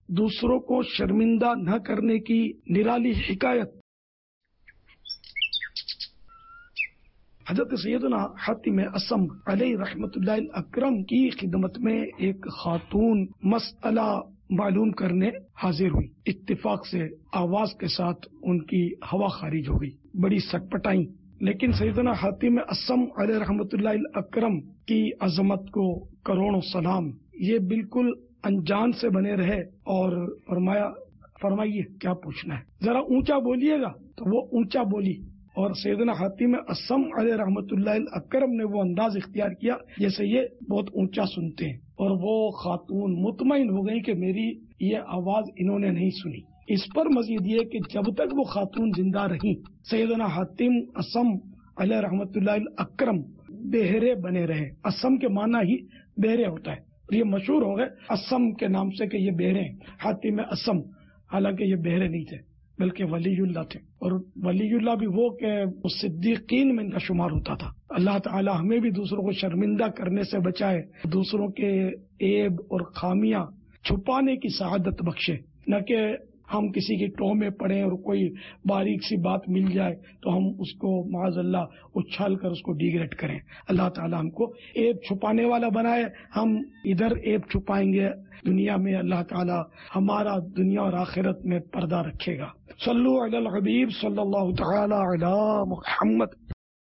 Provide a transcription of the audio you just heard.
دوسروں کو شرمندہ نہ کرنے کی نرالی حکایت۔ حضرت سیدنا حاتم اصم علیہ رحمت اللہ الاکرم کی خدمت میں ایک خاتون مسئلہ معلوم کرنے حاضر ہوئی۔ اتفاق سے آواز کے ساتھ ان کی ہوا خارج ہو گئی، بڑی سٹ پٹائی، لیکن سیدنا حاتم اصم علیہ رحمت اللہ الاکرم کی عظمت کو کروڑوں سلام، یہ بالکل انجان سے بنے رہے اور فرمائیے کیا پوچھنا ہے، ذرا اونچا بولیے گا، تو وہ اونچا بولی، اور سیدنا حاتم اصم علیہ رحمت اللہ الاکرم نے وہ انداز اختیار کیا جیسے یہ بہت اونچا سنتے ہیں، اور وہ خاتون مطمئن ہو گئی کہ میری یہ آواز انہوں نے نہیں سنی۔ اس پر مزید یہ کہ جب تک وہ خاتون زندہ رہیں سیدنا حاتم اصم علیہ رحمت اللہ الاکرم بہرے بنے رہے۔ اصم کے معنی ہی بہرے ہوتا ہے، اور یہ مشہور ہو گئے اصم کے نام سے کہ یہ بہرے ہیں، حاتم اصم، حالانکہ یہ بہرے نہیں تھے بلکہ ولی اللہ تھے، اور ولی اللہ بھی وہ کہ صدیقین میں ان کا شمار ہوتا تھا۔ اللہ تعالی ہمیں بھی دوسروں کو شرمندہ کرنے سے بچائے، دوسروں کے عیب اور خامیاں چھپانے کی سعادت بخشے، نہ کہ ہم کسی کی ٹوہ میں پڑیں اور کوئی باریک سی بات مل جائے تو ہم اس کو معاذ اللہ اچھال کر اس کو ڈیگریڈ کریں۔ اللہ تعالی ہم کو عیب چھپانے والا بنائے، ہم ادھر عیب چھپائیں گے دنیا میں، اللہ تعالی ہمارا دنیا اور آخرت میں پردہ رکھے گا۔ صلو علی الحبیب صلی اللہ تعالی علی محمد۔